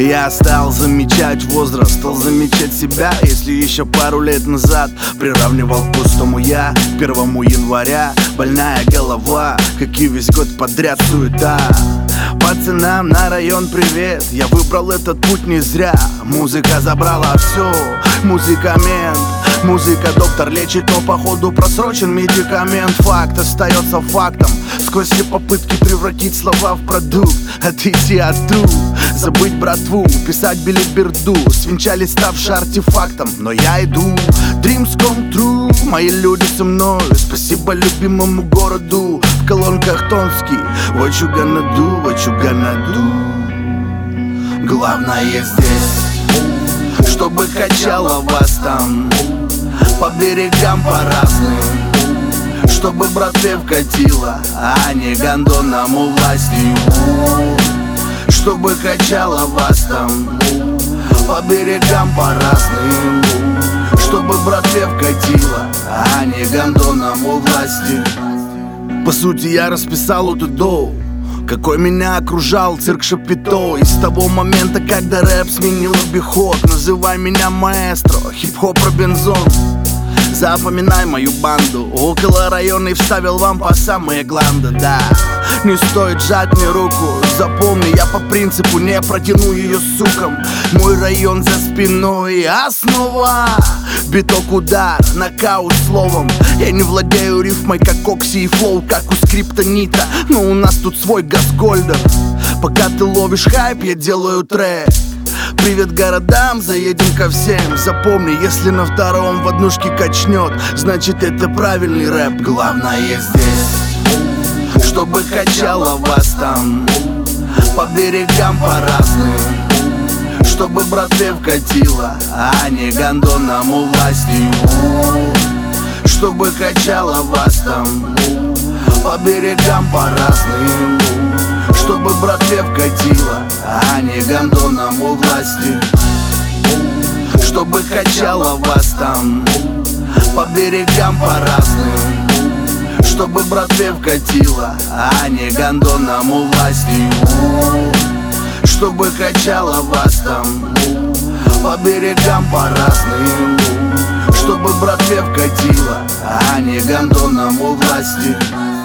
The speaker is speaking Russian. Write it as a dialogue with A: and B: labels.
A: Я стал замечать возраст, стал замечать себя. Если еще пару лет назад приравнивал к пустому я, 1 января больная голова, как и весь год подряд суета. Пацанам на район привет, я выбрал этот путь не зря. Музыка забрала все, музыкамент. Музыка доктор лечит, но походу просрочен медикамент. Факт остается фактом, сквозь все попытки превратить слова в продукт. Отойти от дух, забыть братву, писать билиберду, свинчали ставший артефактом. Но я иду, dreams come true, мои люди со мной. Спасибо любимому городу, в колонках Томский. What you gonna do, what you gonna do. Главное здесь, чтобы качало вас там по берегам по разным, чтобы братве вкатило, а не гондонам властью. Чтобы качало вас там по берегам по разным, чтобы братве вкатило, а не гондонам властью. По сути я расписал эту доу, какой меня окружал цирк Шапито. И с того момента, когда рэп сменил обиход, называй меня маэстро, хип-хоп Робинзон. Запоминай мою банду, около района и вставил вам по самые гланды, да. Не стоит сжать мне руку, запомни, я по принципу не протяну ее сукам. Мой район за спиной, основа. Биток, удар, нокаут словом. Я не владею рифмой, как Окси и флоу, как у скриптонита, но у нас тут свой Газгольдер. Пока ты ловишь хайп, я делаю трек. Привет городам, заедем ко всем. Запомни, если на втором в однушке качнет, значит это правильный рэп. Главное здесь, чтобы качало вас там по берегам по разным, чтобы братве вкатило, а не гондонам властью. Чтобы качало вас там по берегам по разным, чтобы братве вкатило, а не гондонам власти. Чтобы качало вас там по берегам по разным, чтобы братве вкатило, а не гондонам властью. Чтобы качало вас там по берегам по разным, чтобы братве вкатило, а не гондонам власти.